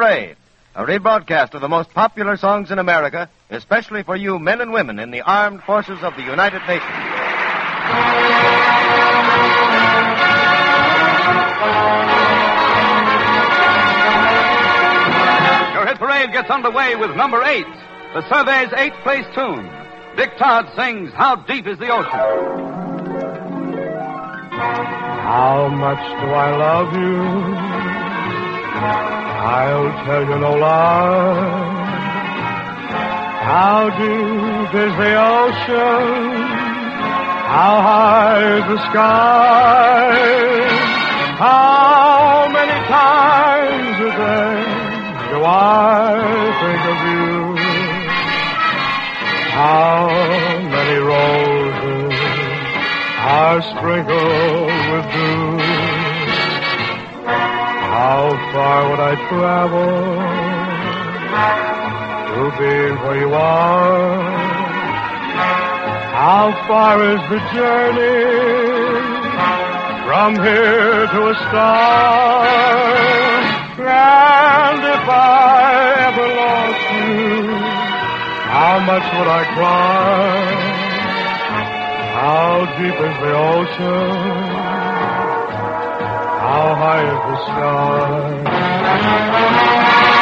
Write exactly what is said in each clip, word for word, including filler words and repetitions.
Parade, a rebroadcast of the most popular songs in America, especially for you men and women in the armed forces of the United Nations. Your hit parade gets underway with number eight, the Survey's eighth place tune. Dick Todd sings How Deep is the Ocean. How much do I love you? I'll tell you no lie. How deep is the ocean? How high is the sky? How many times a day do I think of you? How many roses are sprinkled with dew? How far would I travel to be where you are? How far is the journey from here to a star? And if I ever lost you, how much would I cry? How deep is the ocean? How high is the sky?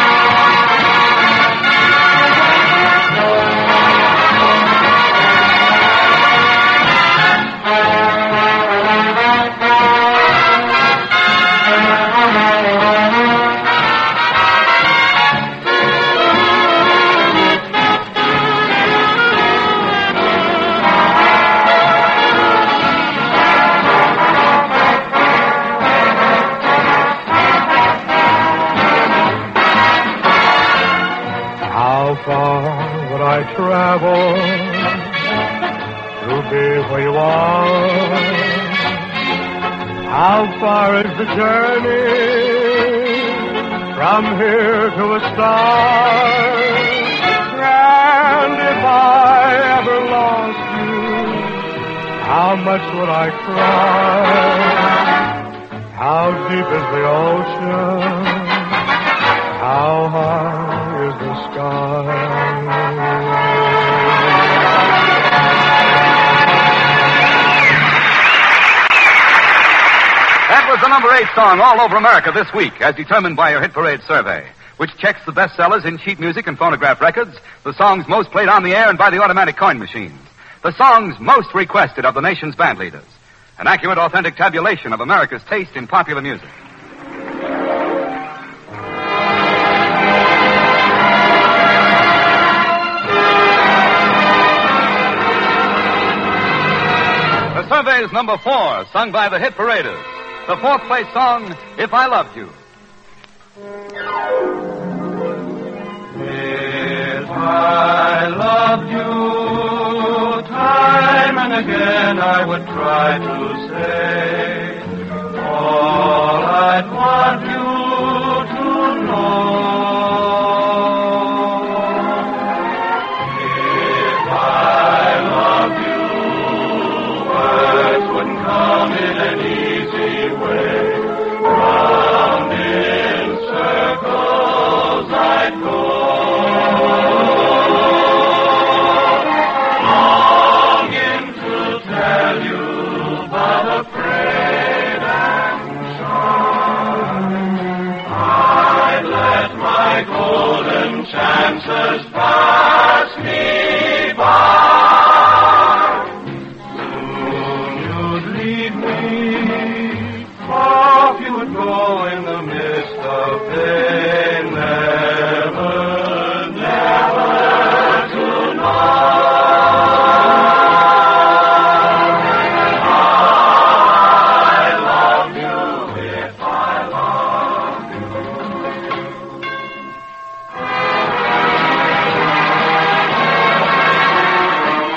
Travel to be where you are. How far is the journey from here to a star? And if I ever lost you, how much would I cry? How deep is the ocean? How high is the sky? That was the number eight song all over America this week, as determined by your Hit Parade survey, which checks the bestsellers in sheet music and phonograph records, the songs most played on the air and by the automatic coin machines, the songs most requested of the nation's band leaders. An accurate, authentic tabulation of America's taste in popular music. The survey's number four, sung by the Hit Paraders. The fourth place song, If I Loved You. If I loved you, time and again I would try to say all I'd want you to know. If I loved you, words wouldn't come in an easy way. Round in circles I'd go, longing to tell you, but afraid and shy. I'd let my golden chances pass me by. Soon you'd leave me, off you would go in the midst of day, never, never to know. I love you if I love you.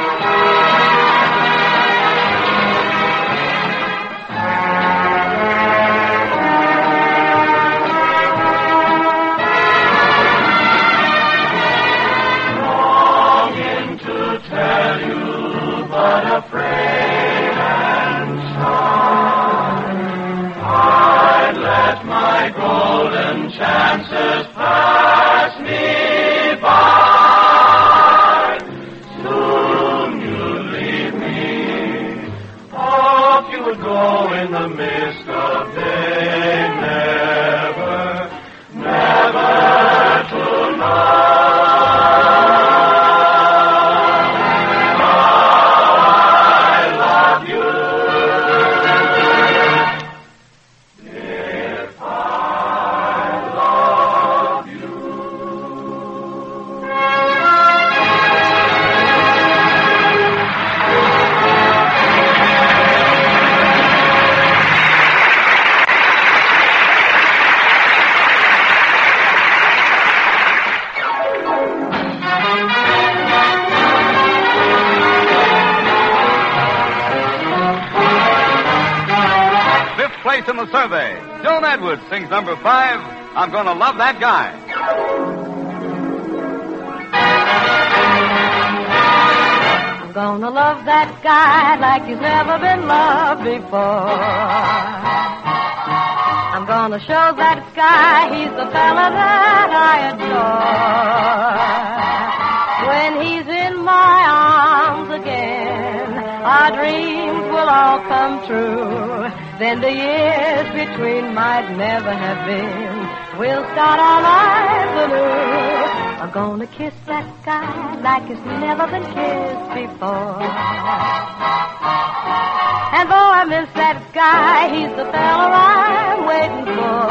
place in the survey. Joan Edwards sings number five, I'm Gonna Love That Guy. I'm gonna love that guy like he's never been loved before. I'm gonna show that guy he's the fella that I adore. When he's in my arms again, our dreams will all come true. Then the years between might never have been. We'll start our lives anew. I'm gonna kiss that guy like it's never been kissed before. And though I miss that guy, he's the fella I'm waiting for.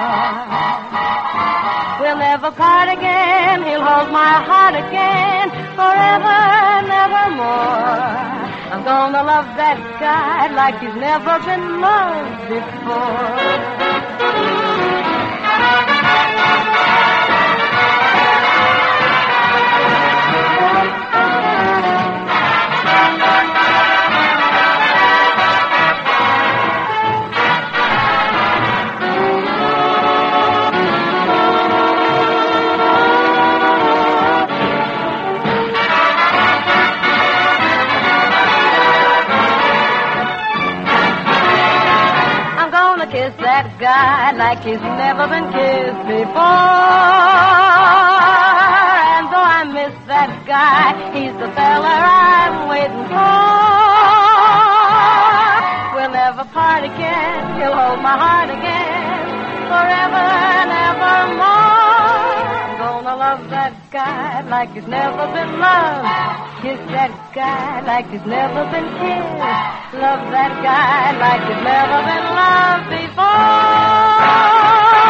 We'll never part again, he'll hold my heart again, forever, nevermore. I'm gonna love that guy like he's never been loved before. Kiss that guy like he's never been kissed before. And though I miss that guy, he's the fella I'm waiting for. We'll never part again, he'll hold my heart again, forever and evermore. I'm gonna love that guy like he's never been loved. Kiss that guy like he's never been kissed. Love that guy like he's never been loved before.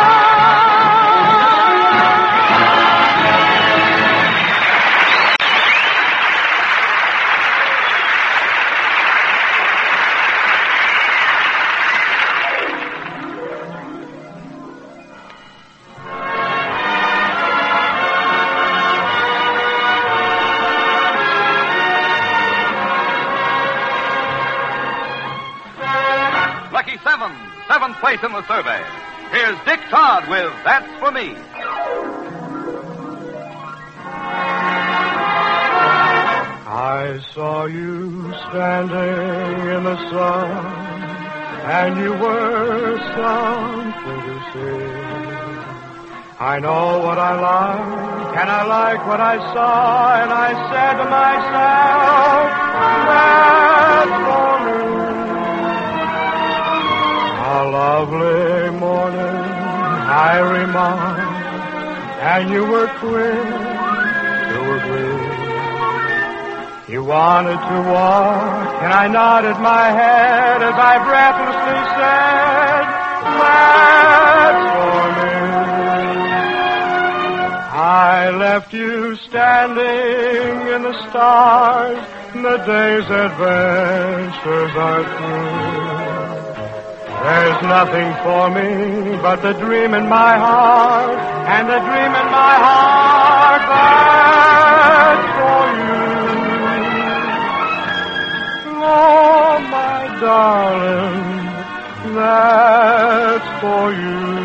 Seven, seventh place in the survey. Here's Dick Todd with That's For Me. I saw you standing in the sun, and you were something to see. I know what I like, and I like what I saw, and I said to myself, that's for me. A lovely morning, I remarked, and you were quick to agree. You wanted to walk, and I nodded my head as I breathlessly said, that's for me. I left you standing in the stars, the day's adventures are through. There's nothing for me but the dream in my heart, and the dream in my heart, that's for you. Oh, my darling, that's for you.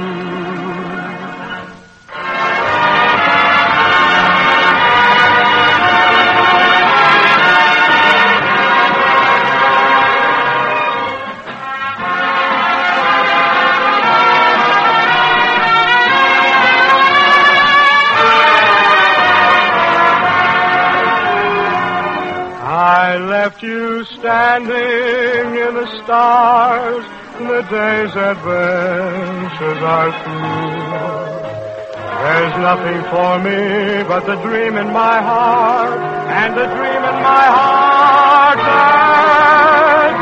I left you standing in the stars, the day's adventures are through. There's nothing for me but the dream in my heart, and the dream in my heart, that's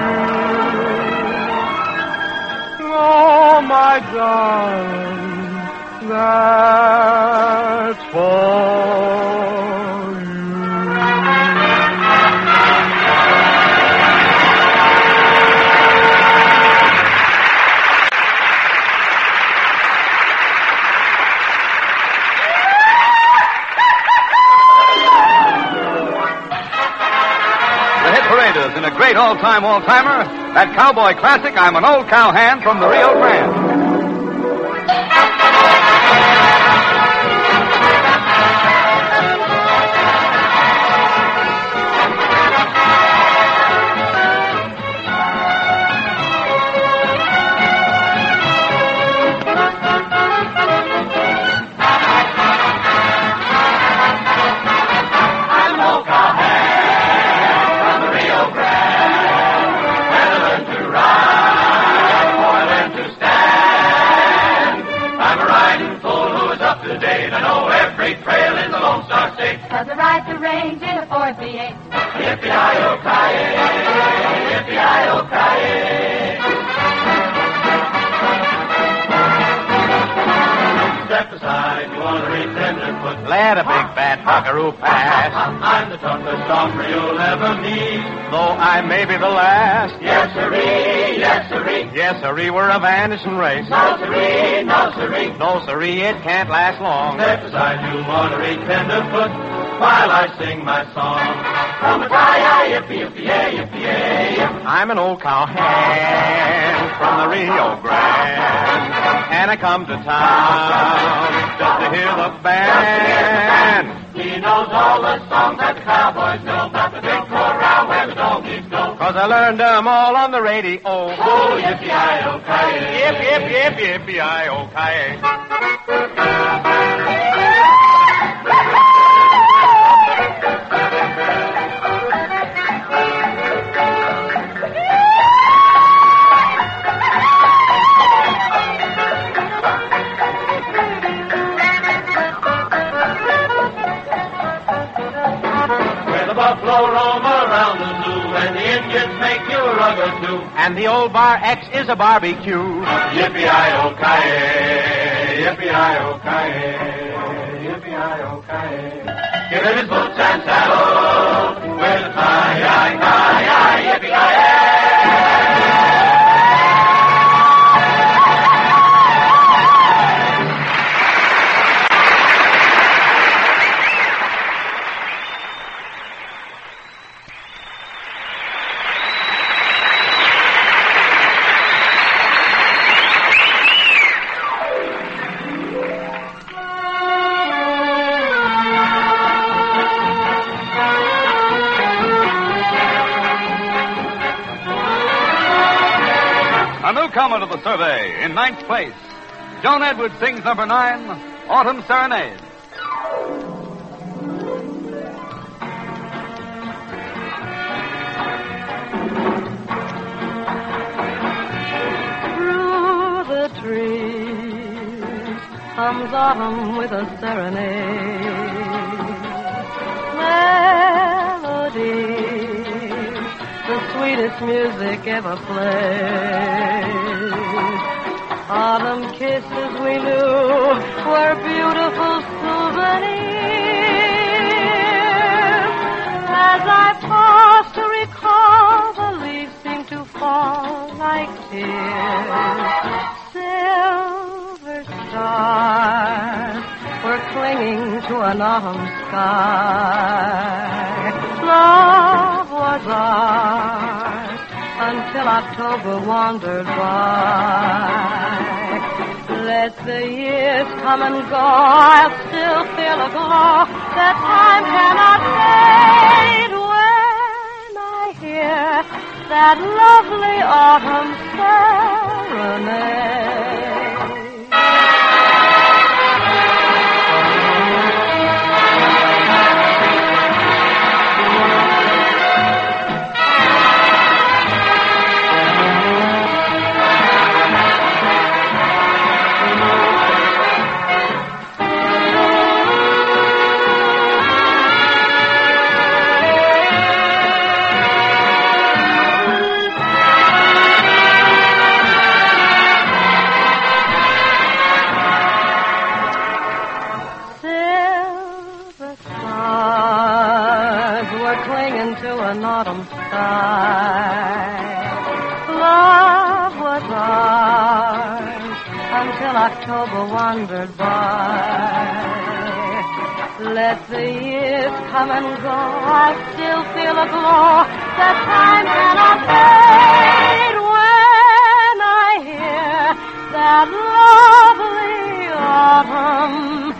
for you. Oh, my darling, that's for in a great all-time all-timer, That cowboy classic, I'm an Old Cowhand from the Rio Grande. Cause I ride the range in a Ford V eight. Yippee-yi-oh-ki-yay, yippee-yi-oh-ki-yay. Step aside, you want to read tenderfoot. Let a big fat buckaroo pass. I'm the toughest stomper you'll ever meet. Though I may be the last. Yes, sirree, yes, sirree. Yes, sirree, we're a vanishing race. No, sirree, no, sirree. No, sirree, it can't last long. Step aside, you want to read tenderfoot while I sing my song. From a tie, yippee, yippee, yippee, yippee. I'm an old cowhand from the Rio Grande, and I come to town just to hear the band. He knows all the songs that the cowboys know about the big corral where the donkeys go. Cause I learned them all on the radio. Oh, yippee-yi-oh-ki-yay. Yip, yip, yip, yippee-yi-oh-ki-yay. Buffalo roam around the zoo, and the Indians make you a rug or two. And the old Bar X is a barbecue. Yippee-yi-oh-ki-yay, yippee-yi-oh-ki-yay, yippee-yi-oh-ki-yay. Give him his boots and saddle, with a tie-yi-ki-yi, yippee-yi-yay. Newcomer to the survey, in ninth place, Joan Edwards sings number nine, Autumn Serenade. Through the trees comes autumn with a serenade. Melody, the sweetest music ever played. Autumn kisses we knew were beautiful souvenirs. As I pause to recall, the leaves seem to fall like tears. Silver stars were clinging to an autumn sky. Love was ours until October wandered by. Let the years come and go, I'll still feel a glow that time cannot fade when I hear that lovely autumn serenade. An autumn sky. Love was ours until October wandered by. Let the years come and go, I still feel a glow that time cannot fade that lovely autumn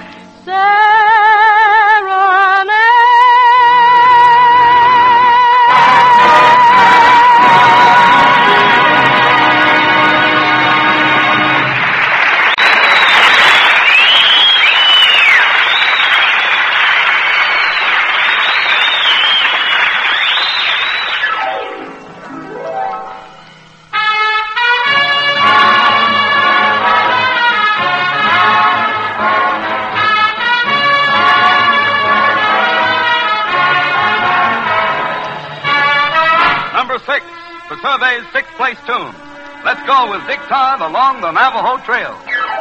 Six, the Survey's sixth place tune. Let's go with Dick Todd along the Navajo Trail.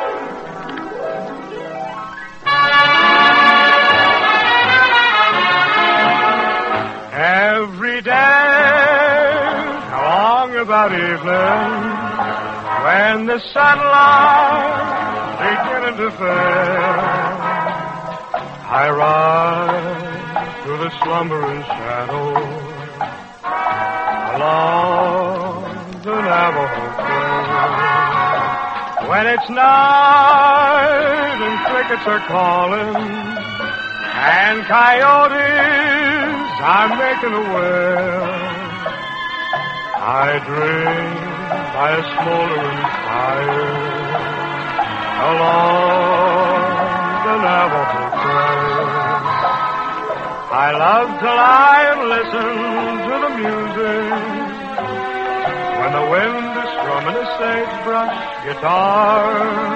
Every day, along about evening, when the sunlight beginning to fade, I ride through the slumbering shadows along the Navajo Trail. When it's night and crickets are calling and coyotes are making a wail, I dream by a smoldering fire along the Navajo Trail. I love to lie and listen to the music when the wind is strumming a sagebrush guitar.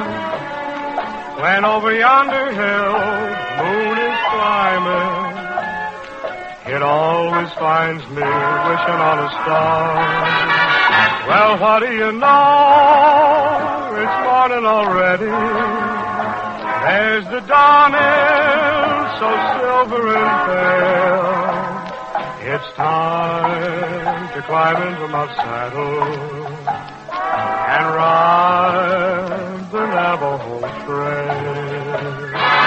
When over yonder hill moon is climbing, it always finds me wishing on a star. Well, what do you know? It's morning already. There's the dawning, so silver and pale. It's time to climb into my saddle and ride the Navajo Trail.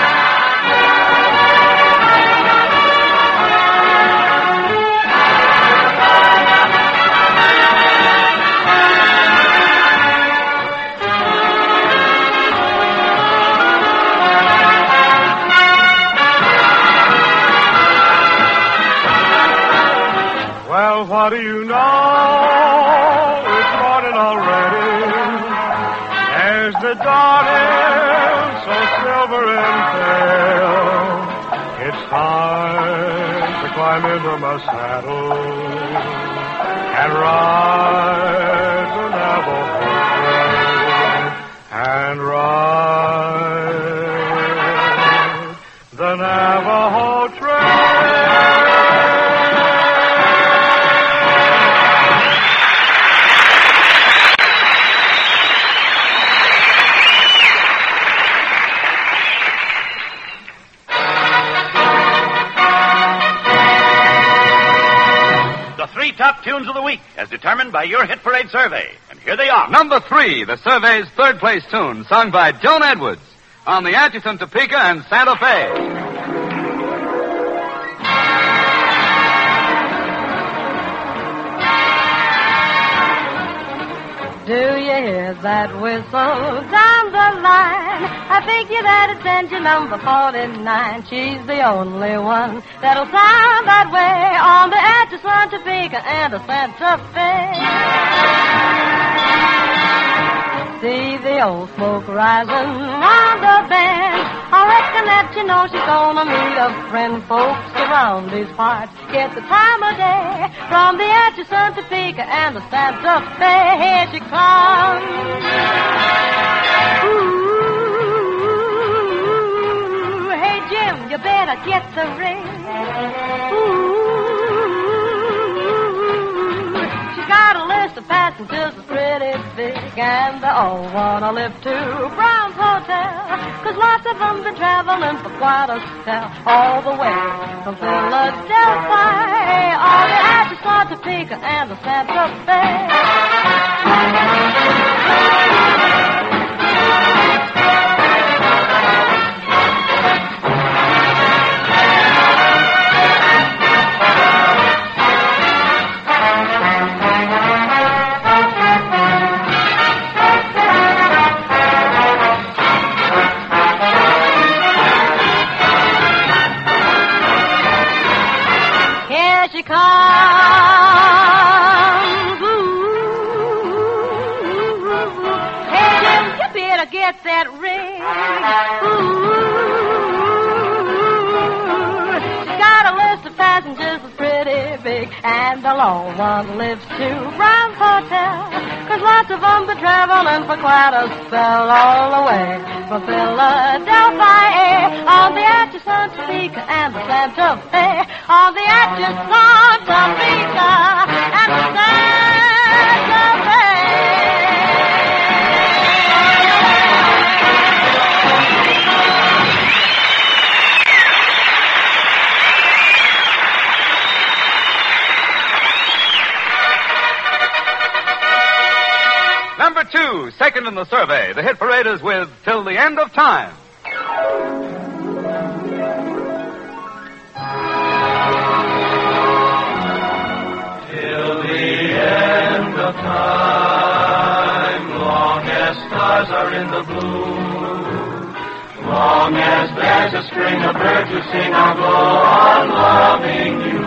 Well, what do you know? It's morning already. There's the dawning, so silver and pale. It's time to climb into my saddle and ride the Navajo Trail. And ride the Navajo Trail. Top tunes of the week, as determined by your Hit Parade survey. And here they are. Number three, the survey's third place tune, sung by Joan Edwards on the Atchison, Topeka, and Santa Fe. Do you hear that whistle down the line? I figure that it's engine number forty-nine. She's the only one that'll sound that way on the Atchison, Topeka, and the Santa Fe. See the old smoke rising round the bend. I reckon that you know she's gonna meet a friend. Folks around these parts get the time of day from the Atchison, Topeka, and the Santa Fe. Here she comes. Ooh, hey Jim, you better get the ring. Ooh, she's got a list of passengers that's pretty big, and they all wanna live to Brown's Hotel, 'cause lots of them been traveling for quite a spell, all the way from Philadelphia, all the Atchison, Topeka, and the Santa Fe. passengers is pretty big, and the lone one lives to Brown's Hotel. Cause lots of them been traveling for quite a spell all the way from Philadelphia on the Atchison, Topeka, and the Santa Fe. On the Atchison, Topeka, and the Santa Fe. Number two, second in the survey. The hit parade is with Till the End of Time. Till the end of time, long as stars are in the blue, long as there's a string of birds who sing, I'll go on loving you.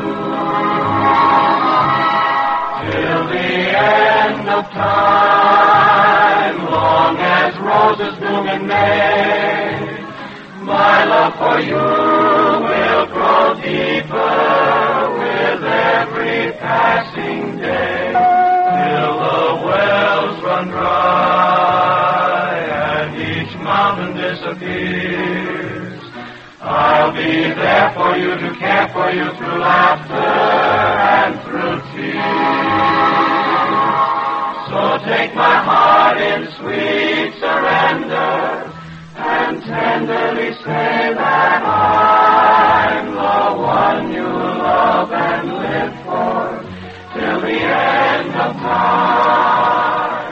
Till the end of time, long as roses bloom in May, my love for you will grow deeper with every passing day, till the wells run dry and each mountain disappears. I'll be there for you to care for you through laughter and through tears. So take my heart in sweet surrender and tenderly say that I'm the one you love and live for till the end of time.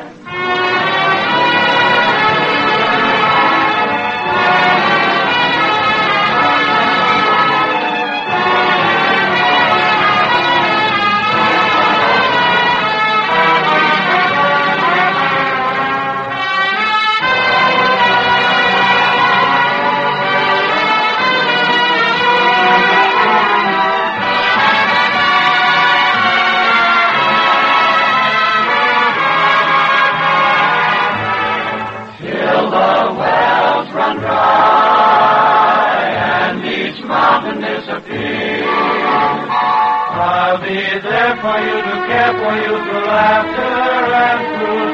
I'll be there for you to care for you through laughter and through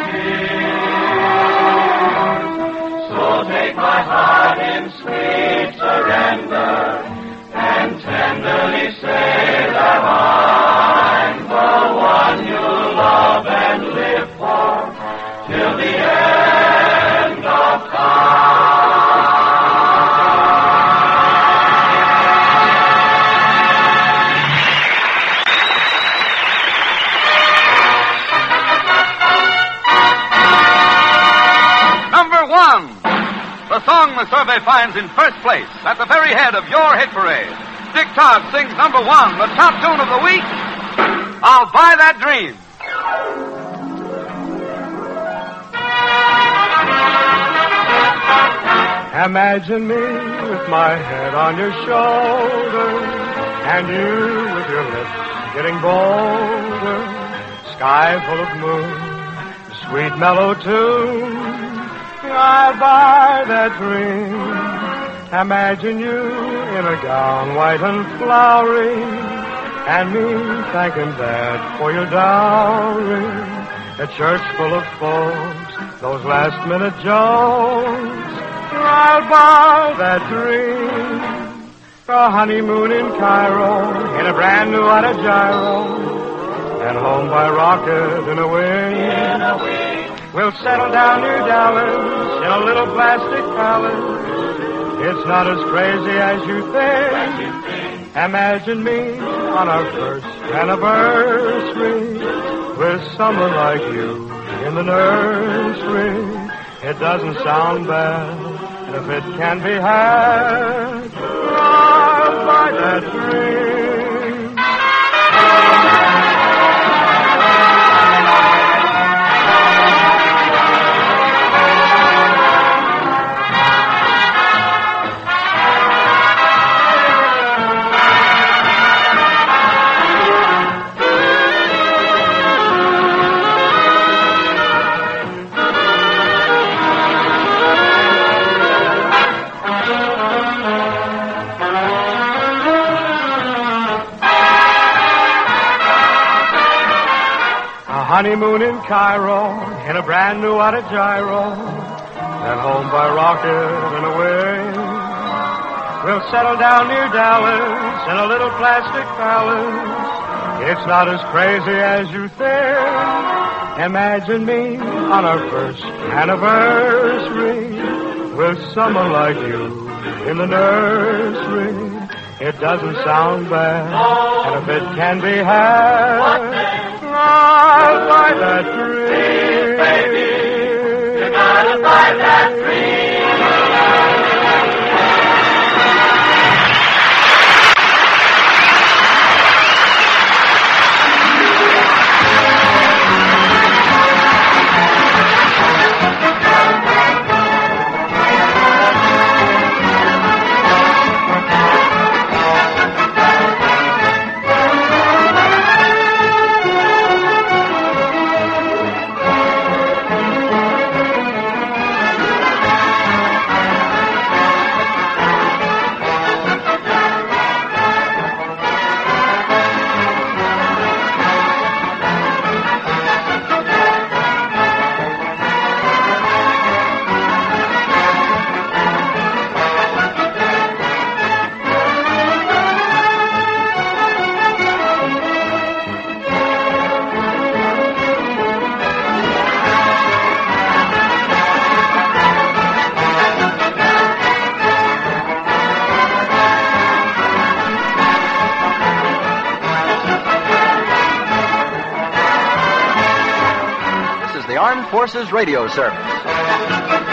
tears. So take my heart in sweet surrender and tenderly say that I'm the one you love and live for till the end of time. The song the survey finds in first place, at the very head of your hit parade. Dick Todd sings number one, the top tune of the week, I'll Buy That Dream. Imagine me with my head on your shoulder, and you with your lips getting bolder. Sky full of moon, sweet mellow tune. I'll buy that dream. Imagine you in a gown white and flowery, and me thanking Dad for your dowry. A church full of folks, those last minute jokes. I'll buy that dream. A honeymoon in Cairo, in a brand new Auto Gyro, and home by rocket in a wing. In a wing. We'll settle down near Dallas in a little plastic palace. It's not as crazy as you think. Imagine me on our first anniversary with someone like you in the nursery. It doesn't sound bad if it can be had. I'll buy that dream. honeymoon in Cairo in a brand new auto gyro. Then home by rocket and away. We'll settle down near Dallas in a little plastic palace. It's not as crazy as you think. Imagine me on our first anniversary with someone like you in the nursery. It doesn't sound bad, and if it can be had, I'll buy that dream. Baby, you gotta buy that dream. Forces Radio Service.